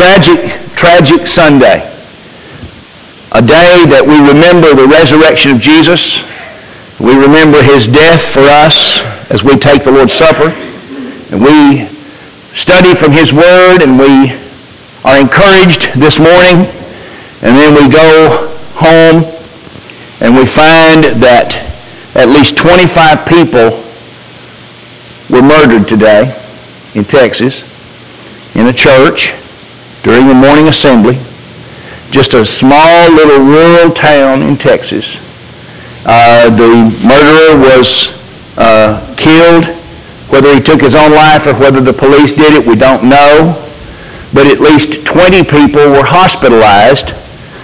tragic Sunday. A day that we remember the resurrection of Jesus. We remember his death for us as we take the Lord's Supper. And we study from his word, and we are encouraged this morning. And then we go home and we find that at least 25 people were murdered today in Texas, in a church, during the morning assembly. Just a small little rural town in Texas. The murderer was killed. Whether he took his own life or whether the police did it, we don't know. But at least 20 people were hospitalized.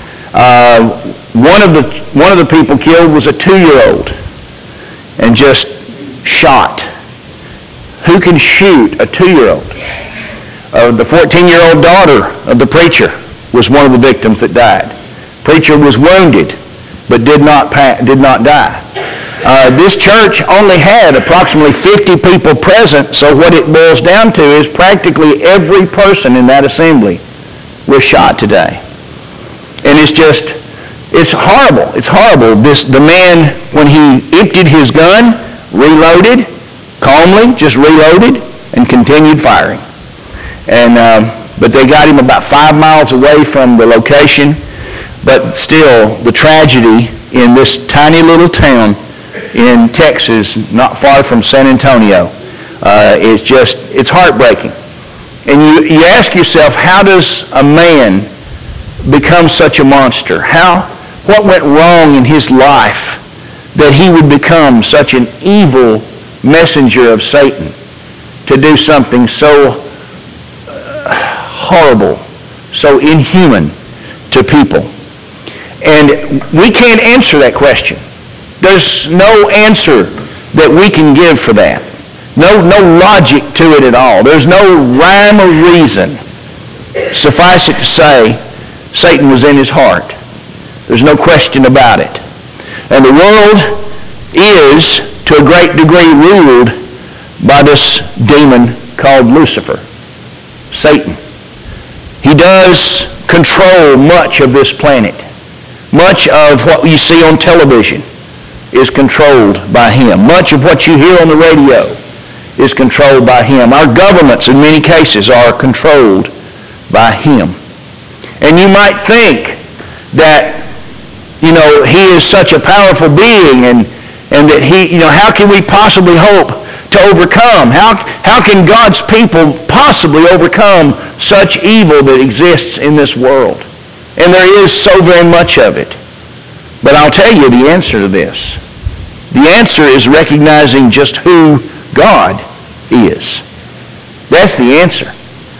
One of the people killed was a 2-year-old and just shot. Who can shoot a 2-year-old? The 14-year-old daughter of the preacher was one of the victims that died. Preacher was wounded, but did not die. This church only had approximately 50 people present, so what it boils down to is practically every person in that assembly was shot today. And it's horrible. It's horrible. The man, when he emptied his gun, reloaded, calmly, just reloaded, and continued firing. But they got him about 5 miles away from the location. But still, the tragedy in this tiny little town in Texas, not far from San Antonio, it's heartbreaking. And you ask yourself, how does a man become such a monster? What went wrong in his life that he would become such an evil messenger of Satan to do something so horrible, so inhuman to people? And we can't answer that question. There's no answer that we can give for that. No logic to it at all. There's no rhyme or reason. Suffice it to say, Satan was in his heart. There's no question about it. And the world is, to a great degree, ruled by this demon called Lucifer, Satan. He does control much of this planet. Much of what you see on television is controlled by him. Much of what you hear on the radio is controlled by him. Our governments, in many cases, are controlled by him. And you might think that, he is such a powerful being and that he, how can we possibly hope to overcome? How can God's people possibly overcome such evil that exists in this world? And there is so very much of it. But I'll tell you the answer to this. The answer is recognizing just who God is. That's the answer.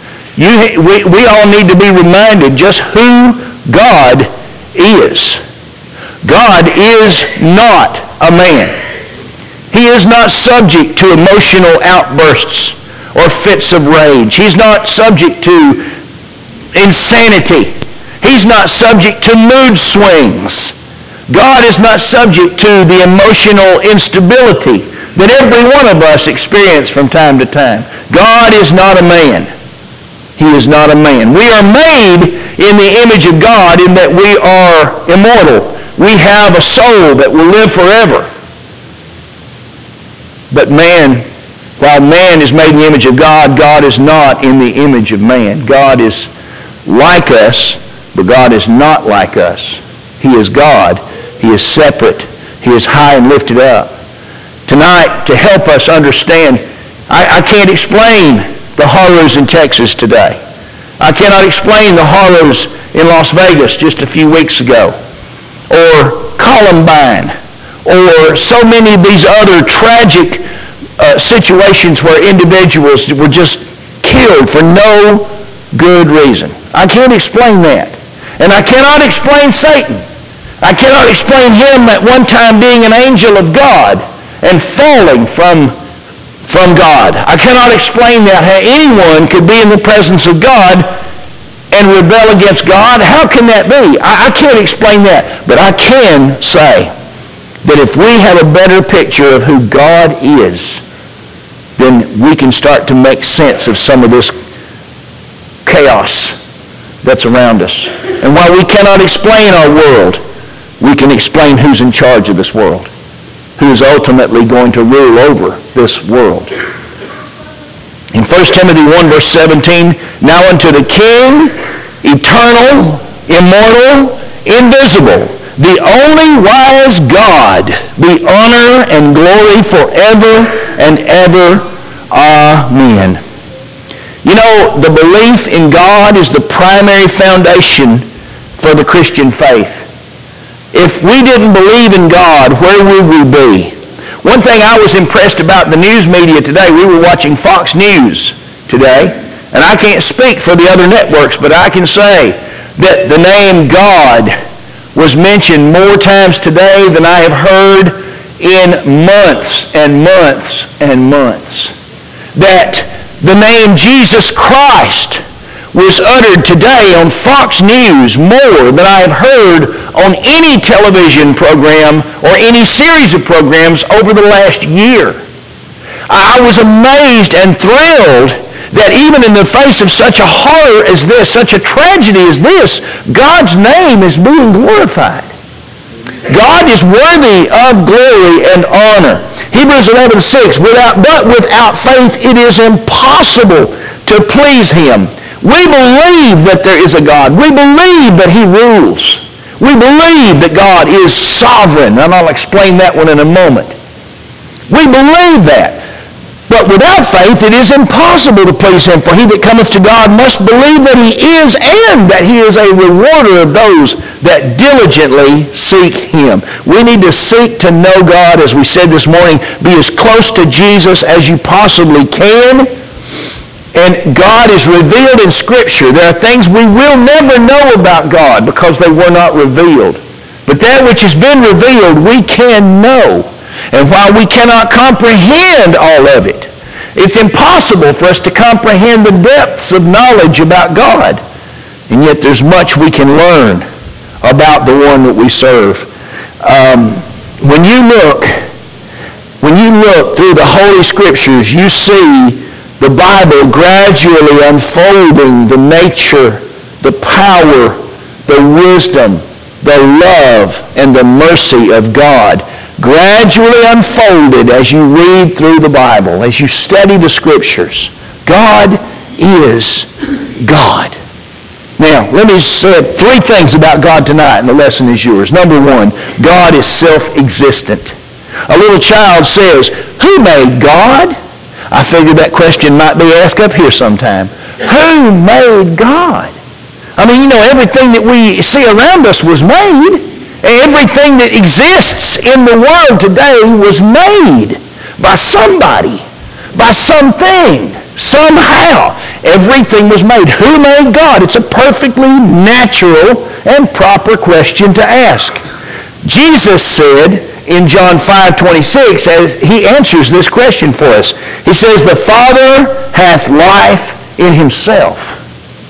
We all need to be reminded just who God is. God is not a man. He is not subject to emotional outbursts or fits of rage. He's not subject to insanity. He's not subject to mood swings. God is not subject to the emotional instability that every one of us experience from time to time. God is not a man. He is not a man. We are made in the image of God in that we are immortal. We have a soul that will live forever. But man, while man is made in the image of God, God is not in the image of man. God is like us, but God is not like us. He is God. He is separate. He is high and lifted up. Tonight, to help us understand, I can't explain the horrors in Texas today. I cannot explain the horrors in Las Vegas just a few weeks ago, or Columbine, or so many of these other tragic situations where individuals were just killed for no good reason. I can't explain that. And I cannot explain Satan. I cannot explain him at one time being an angel of God and falling from God. I cannot explain that, how anyone could be in the presence of God and rebel against God. How can that be? I can't explain that. But I can say that if we have a better picture of who God is, then we can start to make sense of some of this chaos that's around us. And while we cannot explain our world, we can explain who's in charge of this world, who is ultimately going to rule over this world. In 1 Timothy 1, verse 17, now unto the King, eternal, immortal, invisible, the only wise God, be honor and glory forever and ever. Amen. You know, the belief in God is the primary foundation for the Christian faith. If we didn't believe in God, where would we be? One thing I was impressed about the news media today, we were watching Fox News today, and I can't speak for the other networks, but I can say that the name God was mentioned more times today than I have heard in months and months and months. That the name Jesus Christ was uttered today on Fox News more than I have heard on any television program or any series of programs over the last year. I was amazed and thrilled that even in the face of such a horror as this, such a tragedy as this, God's name is being glorified. God is worthy of glory and honor. Hebrews 11:6, but without faith it is impossible to please Him. We believe that there is a God. We believe that He rules. We believe that God is sovereign, and I'll explain that one in a moment. We believe that. But without faith, it is impossible to please Him. For he that cometh to God must believe that He is, and that He is a rewarder of those that diligently seek Him. We need to seek to know God, as we said this morning. Be as close to Jesus as you possibly can. And God is revealed in Scripture. There are things we will never know about God because they were not revealed. But that which has been revealed, we can know. And while we cannot comprehend all of it, it's impossible for us to comprehend the depths of knowledge about God. And yet there's much we can learn about the one that we serve. When you look through the Holy Scriptures, you see the Bible gradually unfolding the nature, the power, the wisdom, the love, and the mercy of God. Gradually unfolded as you read through the Bible, as you study the Scriptures. God is God. Now, let me say three things about God tonight, and the lesson is yours. Number one, God is self-existent. A little child says, who made God? I figured that question might be asked up here sometime. Who made God? I mean, you know, everything that we see around us was made. Everything that exists in the world today was made by somebody, by something, somehow. Everything was made. Who made God? It's a perfectly natural and proper question to ask. Jesus said in John 5:26, as He answers this question for us, He says, the Father hath life in Himself.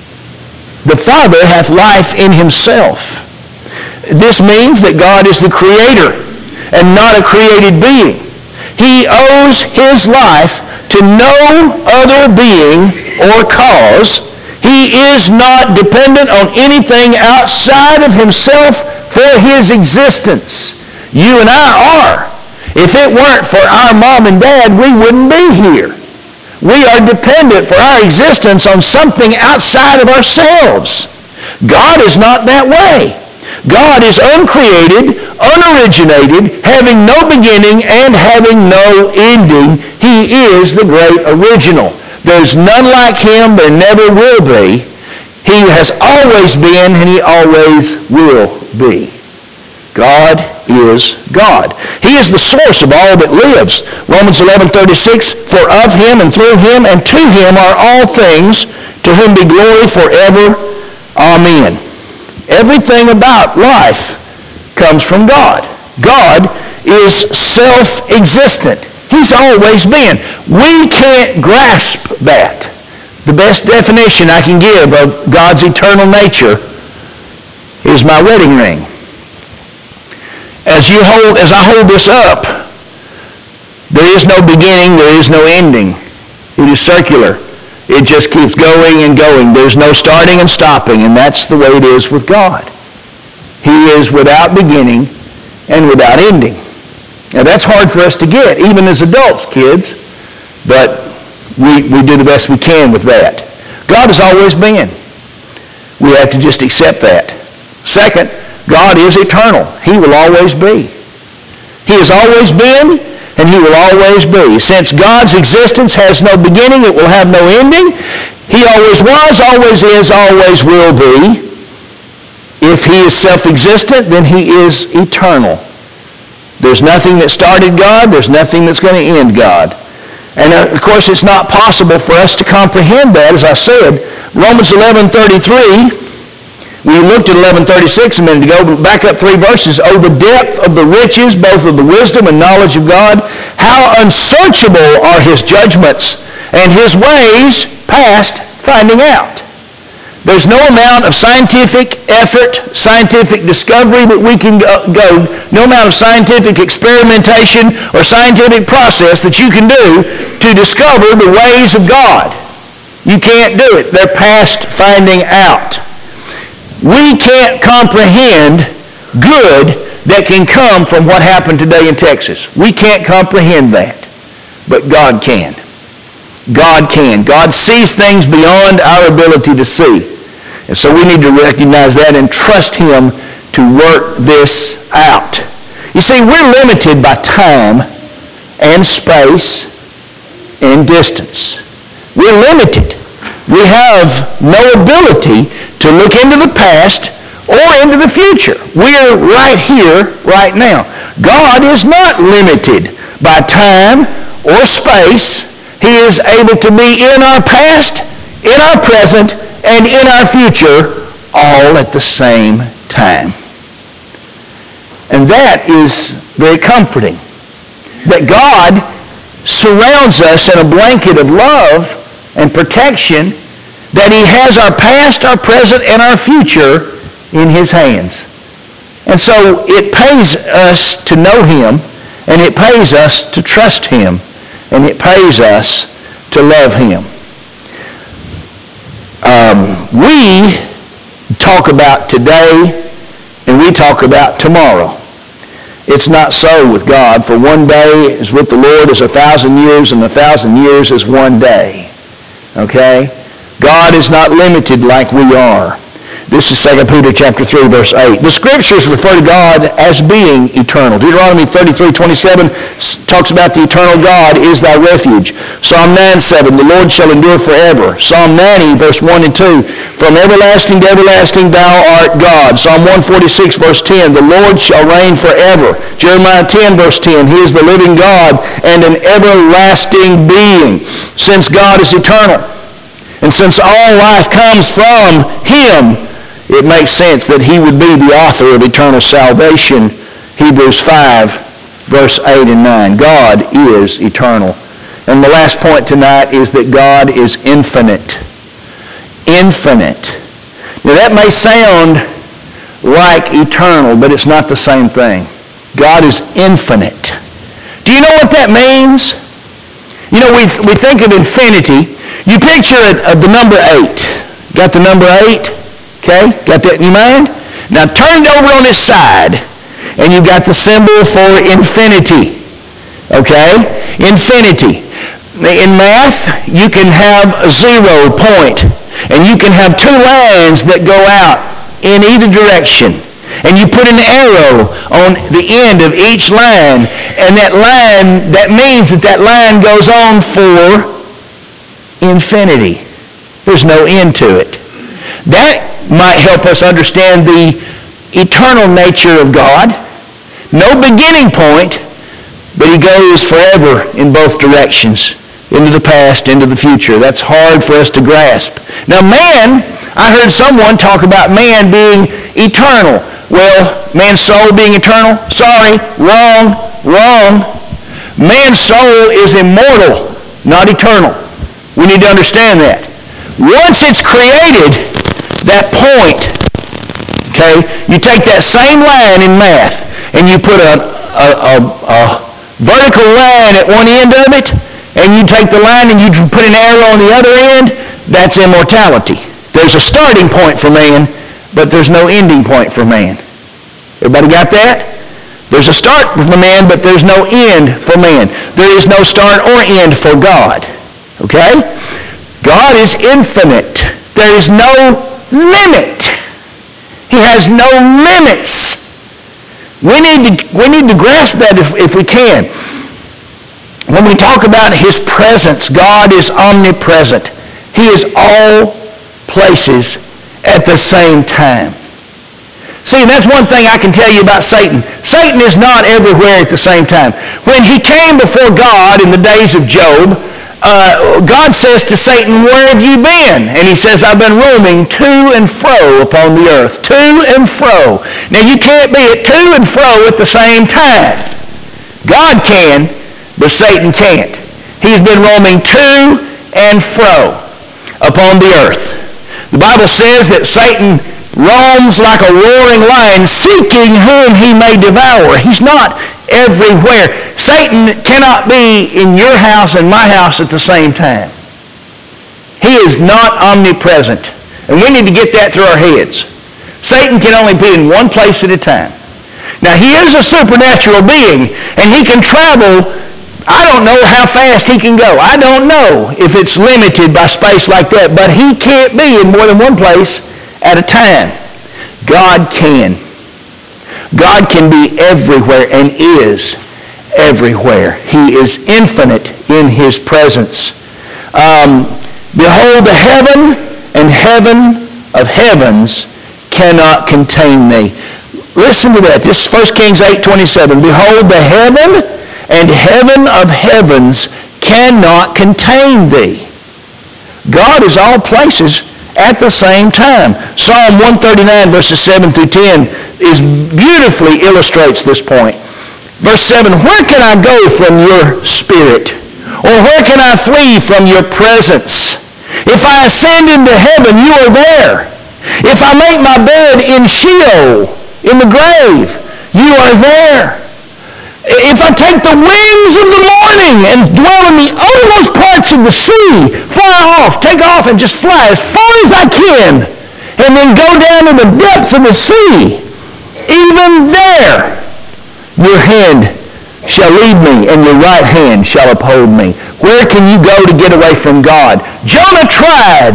The Father hath life in Himself. This means that God is the creator and not a created being. He owes His life to no other being or cause. He is not dependent on anything outside of Himself for His existence. You and I are. If it weren't for our mom and dad, we wouldn't be here. We are dependent for our existence on something outside of ourselves. God is not that way. God is uncreated, unoriginated, having no beginning and having no ending. He is the great original. There's none like Him. There never will be. He has always been and He always will be. God is God. He is the source of all that lives. Romans 11:36, for of Him and through Him and to Him are all things, to whom be glory forever. Amen. Everything about life comes from God. God is self-existent. He's always been. We can't grasp that. The best definition I can give of God's eternal nature is my wedding ring. As I hold this up, there is no beginning, there is no ending. It is circular. It just keeps going and going. There's no starting and stopping, and that's the way it is with God. He is without beginning and without ending. Now that's hard for us to get, even as adults, kids, but we do the best we can with that. God has always been. We have to just accept that. Second, God is eternal. He will always be. He has always been, and he will always be. Since God's existence has no beginning, it will have no ending. He always was, always is, always will be. If he is self-existent, then he is eternal. There's nothing that started God. There's nothing that's going to end God. And of course, it's not possible for us to comprehend that, as I said. Romans 11:33, we looked at 11:36 a minute ago, but back up 3 verses. Oh, the depth of the riches, both of the wisdom and knowledge of God. How unsearchable are his judgments, and his ways past finding out. There's no amount of scientific effort, scientific discovery that we can go, no amount of scientific experimentation or scientific process that you can do to discover the ways of God. You can't do it. They're past finding out. We can't comprehend good that can come from what happened today in Texas. We can't comprehend that. But God can. God can. God sees things beyond our ability to see. And so we need to recognize that and trust him to work this out. You see, we're limited by time and space and distance. We're limited. We have no ability to look into the past or into the future. We're right here, right now. God is not limited by time or space. He is able to be in our past, in our present, and in our future, all at the same time. And that is very comforting. That God surrounds us in a blanket of love and protection, that he has our past, our present, and our future in his hands. And so it pays us to know him, and it pays us to trust him, and it pays us to love him. We talk about today, and we talk about tomorrow. It's not so with God, for one day is with the Lord as 1,000 years, and 1,000 years is one day. Okay? God is not limited like we are. This is 2 Peter chapter 3, verse 8. The Scriptures refer to God as being eternal. Deuteronomy 33:27 talks about the eternal God is thy refuge. Psalm 9:7, the Lord shall endure forever. Psalm 90, verse 1 and 2, from everlasting to everlasting thou art God. Psalm 146, verse 10, the Lord shall reign forever. Jeremiah 10, verse 10, he is the living God and an everlasting being. Since God is eternal, and since all life comes from him, it makes sense that he would be the author of eternal salvation. Hebrews 5, verse 8 and 9. God is eternal. And the last point tonight is that God is infinite. Infinite. Now that may sound like eternal, but it's not the same thing. God is infinite. Do you know what that means? You know, we think of infinity. You picture the number 8. Got the number 8? Okay? Got that in your mind? Now turn it over on its side, and you got the symbol for infinity. Okay? Infinity. In math, you can have a 0 point, and you can have 2 lines that go out in either direction. And you put an arrow on the end of each line, and that means that line goes on for infinity. There's no end to it. That might help us understand the eternal nature of God. No beginning point, but he goes forever in both directions, into the past, into the future. That's hard for us to grasp. Now man, I heard someone talk about man being eternal. Well, man's soul being eternal? Sorry, wrong. Man's soul is immortal, not eternal. We need to understand that. Once it's created, that point, okay, you take that same line in math and you put a vertical line at one end of it and you take the line and you put an arrow on the other end, that's immortality. There's a starting point for man, but there's no ending point for man. Everybody got that? There's a start for man, but there's no end for man. There is no start or end for God. Okay? God is infinite. There is no limit. He has no limits. We need to grasp that if we can. When we talk about his presence, God is omnipresent. He is all places at the same time. See, that's one thing I can tell you about Satan. Satan is not everywhere at the same time. When he came before God in the days of Job, God says to Satan, "Where have you been?" And he says, "I've been roaming to and fro upon the earth." To and fro. Now, you can't be at to and fro at the same time. God can, but Satan can't. He's been roaming to and fro upon the earth. The Bible says that Satan roams like a roaring lion, seeking whom he may devour. He's not everywhere. Satan cannot be in your house and my house at the same time. He is not omnipresent. And we need to get that through our heads. Satan can only be in one place at a time. Now, he is a supernatural being, and he can travel. I don't know how fast he can go. I don't know if it's limited by space like that, but he can't be in more than one place at a time. God can. God can be everywhere and is everywhere. He is infinite in his presence. Behold, the heaven and heaven of heavens cannot contain thee. Listen to that. This is 1 Kings 8:27. Behold, the heaven and heaven of heavens cannot contain thee. God is all places at the same time. Psalm 139 verses 7 through 10 beautifully illustrates this point. Verse 7, where can I go from your spirit? Or where can I flee from your presence? If I ascend into heaven, you are there. If I make my bed in Sheol, in the grave, you are there. If I take the wings of the morning and dwell in the uttermost parts of the sea, fly off, take off and just fly as far as I can, and then go down to the depths of the sea, even there your hand shall lead me and your right hand shall uphold me. Where can you go to get away from God? Jonah tried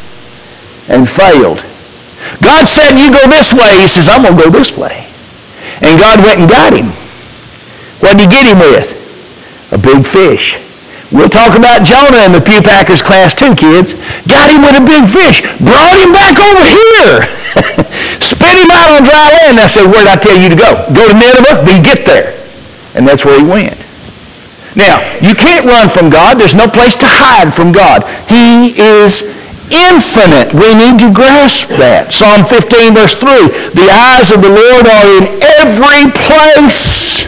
and failed. God said, you go this way. He says, I'm going to go this way. And God went and got him. What did he get him with? A big fish. We'll talk about Jonah in the Pew Packers class too, kids. Got him with a big fish. Brought him back over here. Spit him out on dry land. And I said, where did I tell you to go? Go to Nineveh, then get there. And that's where he went. Now, you can't run from God. There's no place to hide from God. He is infinite. We need to grasp that. Psalm 15, verse 3. The eyes of the Lord are in every place.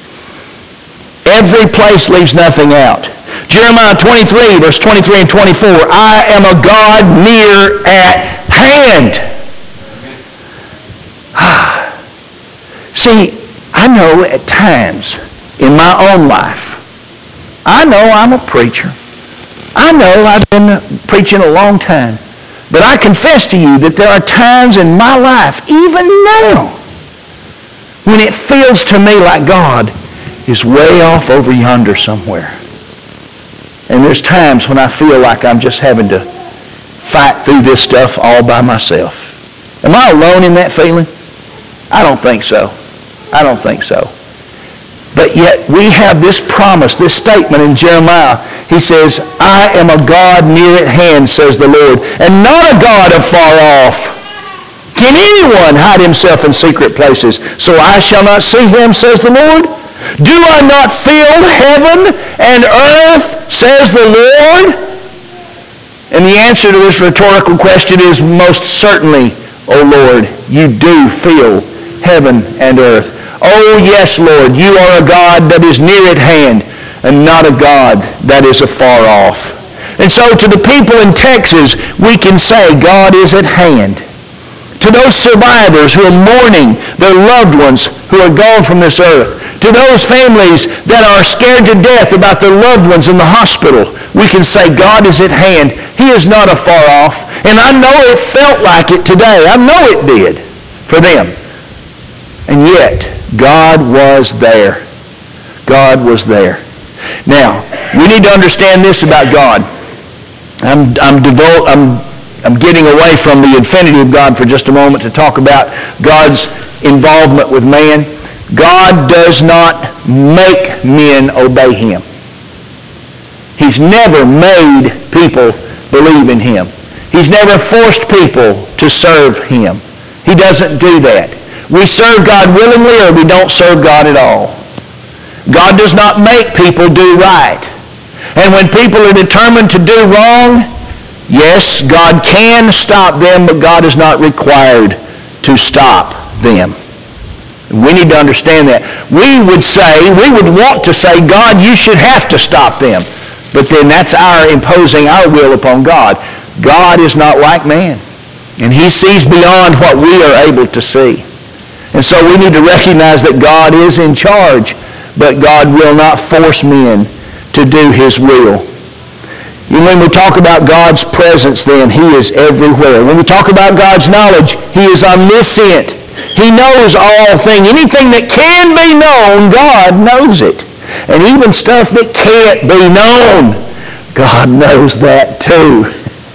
Every place leaves nothing out. Jeremiah 23, verse 23 and 24. I am a God near at hand. See, I know at times in my own life, I know I'm a preacher. I know I've been preaching a long time. But I confess to you that there are times in my life, even now, when it feels to me like God is way off over yonder somewhere. And there's times when I feel like I'm just having to fight through this stuff all by myself. Am I alone in that feeling? I don't think so. I don't think so. But yet we have this promise, this statement in Jeremiah. He says, I am a God near at hand, says the Lord, and not a God afar off. Can anyone hide himself in secret places? So I shall not see him, says the Lord. Do I not fill heaven and earth, says the Lord? And the answer to this rhetorical question is most certainly, O Lord, you do fill heaven and earth. Oh, yes, Lord, you are a God that is near at hand and not a God that is afar off. And so to the people in Texas, we can say God is at hand. To those survivors who are mourning their loved ones who are gone from this earth, to those families that are scared to death about their loved ones in the hospital, we can say God is at hand. He is not afar off. And I know it felt like it today. I know it did for them. And yet, God was there. God was there. Now, we need to understand this about God. I'm getting away from the infinity of God for just a moment to talk about God's involvement with man. God does not make men obey him. He's never made people believe in him. He's never forced people to serve him. He doesn't do that. We serve God willingly or we don't serve God at all. God does not make people do right. And when people are determined to do wrong, yes, God can stop them, but God is not required to stop them. We need to understand that. We would want to say, God, you should have to stop them. But then that's our imposing our will upon God. God is not like man. And he sees beyond what we are able to see. And so we need to recognize that God is in charge, but God will not force men to do his will. And when we talk about God's presence, then he is everywhere. When we talk about God's knowledge, he is omniscient. He knows all things. Anything that can be known, God knows it. And even stuff that can't be known, God knows that too.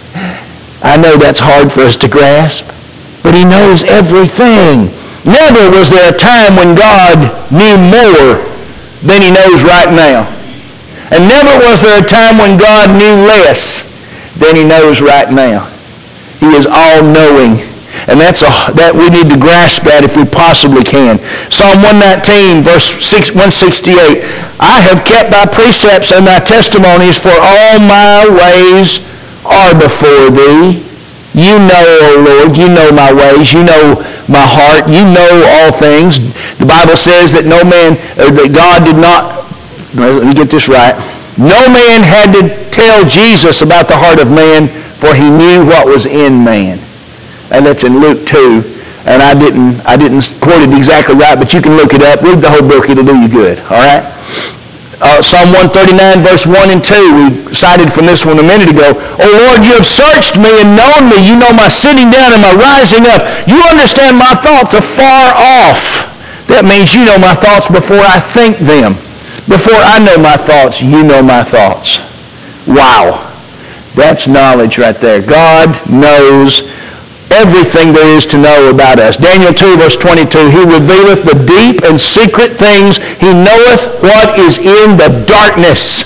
I know that's hard for us to grasp, but he knows everything. Never was there a time when God knew more than he knows right now. And never was there a time when God knew less than he knows right now. He is all-knowing. And that we need to grasp that if we possibly can. Psalm 119, verse 168. I have kept thy precepts and thy testimonies, for all my ways are before thee. You know, O Lord, you know my ways. You know my heart. You know all things. The Bible says that that God did not, let me get this right. No man had to tell Jesus about the heart of man, for he knew what was in man. And that's in Luke 2. And I didn't quote it exactly right, but you can look it up. Read the whole book. It'll do you good. All right? Psalm 139, verse 1 and 2. We cited from this one a minute ago. O Lord, you have searched me and known me. You know my sitting down and my rising up. You understand my thoughts afar off. That means you know my thoughts before I think them. Before I know my thoughts, you know my thoughts. Wow. That's knowledge right there. God knows everything there is to know about us. Daniel 2, verse 22, he revealeth the deep and secret things. He knoweth what is in the darkness.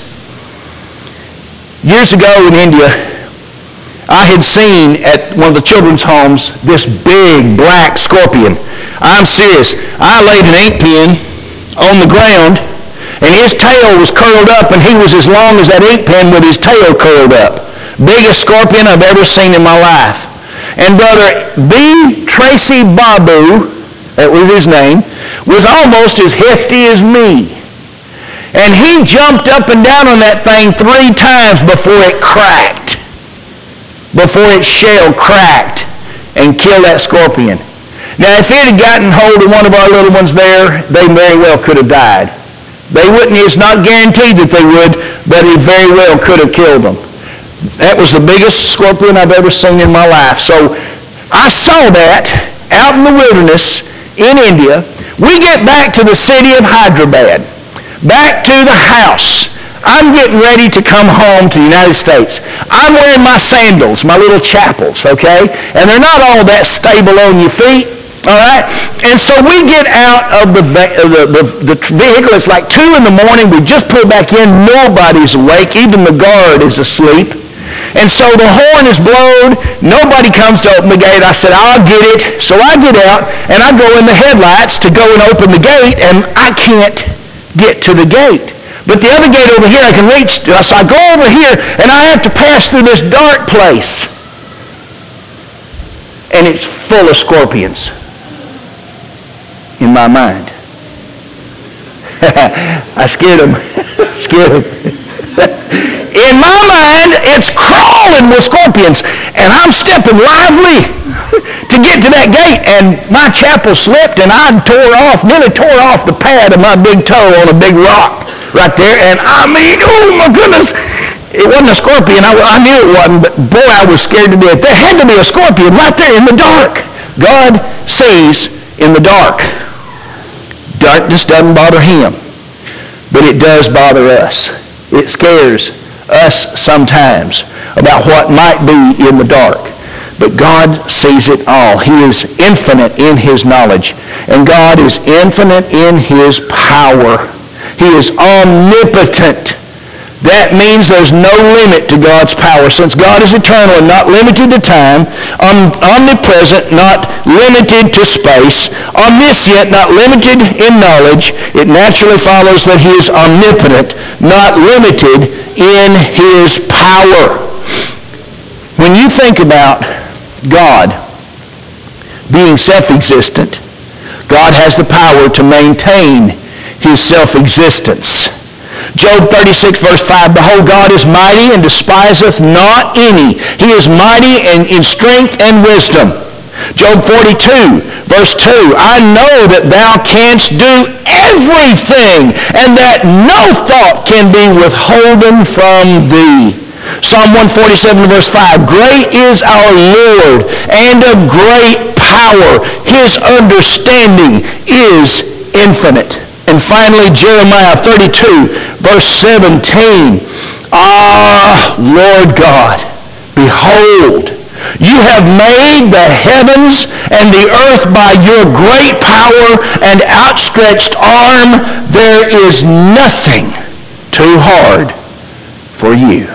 Years ago in India, I had seen at one of the children's homes this big black scorpion. I'm serious. I laid an 8-pin on the ground, and his tail was curled up, and he was as long as that 8-pin with his tail curled up. Biggest scorpion I've ever seen in my life. And Brother B. Tracy Babu, that was his name, was almost as hefty as me. And he jumped up and down on that thing 3 times before it cracked. Before its shell cracked and killed that scorpion. Now, if it had gotten hold of one of our little ones there, they very well could have died. They wouldn't, it's not guaranteed that they would, but it very well could have killed them. That was the biggest scorpion I've ever seen in my life. So I saw that out in the wilderness in India. We get back to the city of Hyderabad, back to the house. I'm getting ready to come home to the United States. I'm wearing my sandals, my little chapels, okay? And they're not all that stable on your feet, all right? And so we get out of the vehicle. It's like 2 in the morning. We just pulled back in. Nobody's awake. Even the guard is asleep. And so the horn is blown. Nobody comes to open the gate. I said, I'll get it. So I get out, and I go in the headlights to go and open the gate, and I can't get to the gate. But the other gate over here I can reach. So I go over here, and I have to pass through this dark place. And it's full of scorpions in my mind. I scared them. In my mind, it's crawling with scorpions, and I'm stepping lively to get to that gate, and my chapel slipped, and I nearly tore off the pad of my big toe on a big rock right there. And I mean, oh my goodness, it wasn't a scorpion. I knew it wasn't, but boy, I was scared to death. There had to be a scorpion right there in the dark. God sees in the dark. Darkness doesn't bother him, but it does bother us. It scares us sometimes about what might be in the dark. But God sees it all. He is infinite in his knowledge, and God is infinite in his power. He is omnipotent. That means there's no limit to God's power. Since God is eternal and not limited to time, omnipresent, not limited to space, omniscient, not limited in knowledge, it naturally follows that he is omnipotent, not limited in his power. When you think about God being self-existent, God has the power to maintain his self-existence. Job 36, verse 5, Behold, God is mighty and despiseth not any. He is mighty and in strength and wisdom. Job 42, verse 2, I know that thou canst do everything, and that no thought can be withholden from thee. Psalm 147, verse 5, Great is our Lord, and of great power. His understanding is infinite. And finally, Jeremiah 32, verse 17, Lord God, behold, you have made the heavens and the earth by your great power and outstretched arm. There is nothing too hard for you.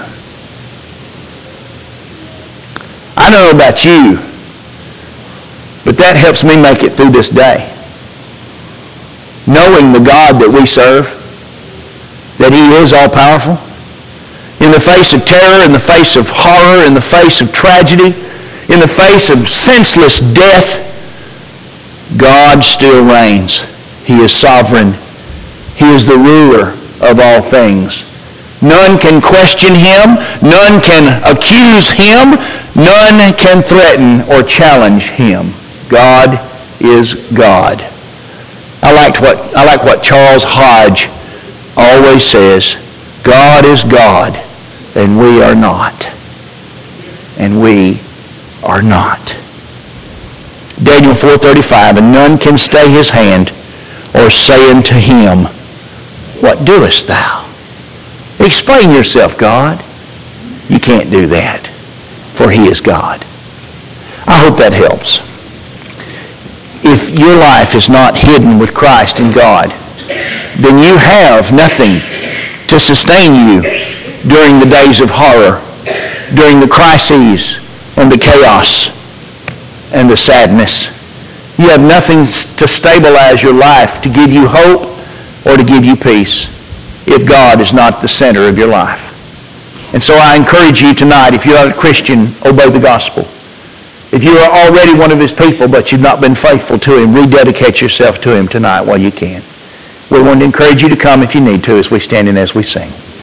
I don't know about you, but that helps me make it through this day. Knowing the God that we serve, that he is all-powerful, in the face of terror, in the face of horror, in the face of tragedy, in the face of senseless death, God still reigns. He is sovereign. He is the ruler of all things. None can question him. None can accuse him. None can threaten or challenge him. God is God. I like what Charles Hodge always says. God is God, and we are not. And we are not. Daniel 4:35, and none can stay his hand or say unto him, What doest thou? Explain yourself, God. You can't do that, for he is God. I hope that helps. If your life is not hidden with Christ in God, then you have nothing to sustain you during the days of horror, during the crises and the chaos and the sadness. You have nothing to stabilize your life, to give you hope or to give you peace, if God is not the center of your life. And so I encourage you tonight, if you're not a Christian, obey the gospel. If you are already one of his people, but you've not been faithful to him, rededicate yourself to him tonight while you can. We want to encourage you to come if you need to as we stand and as we sing.